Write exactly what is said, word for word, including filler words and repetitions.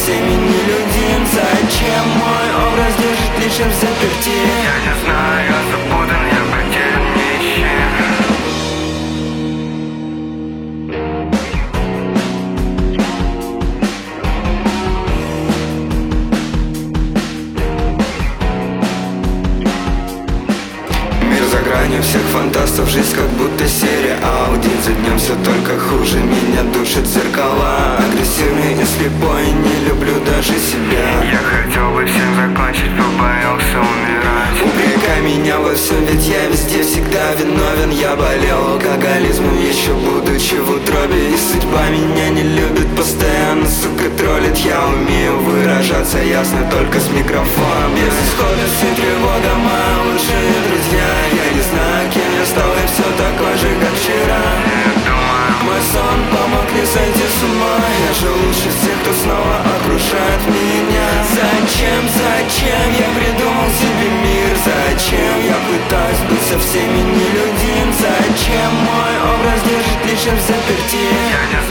всеми нелюдим. Зачем мой образ держит лишь в заперти? Я не знаю, я запутан, я потерян, нищим. За гранью всех фантастов жизнь как будто сериал. День за днем все только хуже, меня душат зеркала. Агрессивный и слепой, не люблю даже себя. Я хотел бы всем закончить, побоялся умирать. Упрекай меня во всем, ведь я везде всегда виновен. Я болел алкоголизмом, еще будучи в утробе. И судьба меня не любит, постоянно, сука, троллит. Я умею выражаться ясно только с микрофоном. Безысходность и тревога мои лучшие друзья. Я не знаю, кем я стал, и все такой же, как вчера. Мой сон помог не сойти с ума. Я же лучше всех, кто снова окружает меня. Зачем, зачем я придумал себе мир? Зачем я пытаюсь быть со всеми нелюдим? Зачем мой образ держит лишь в заперти? Я не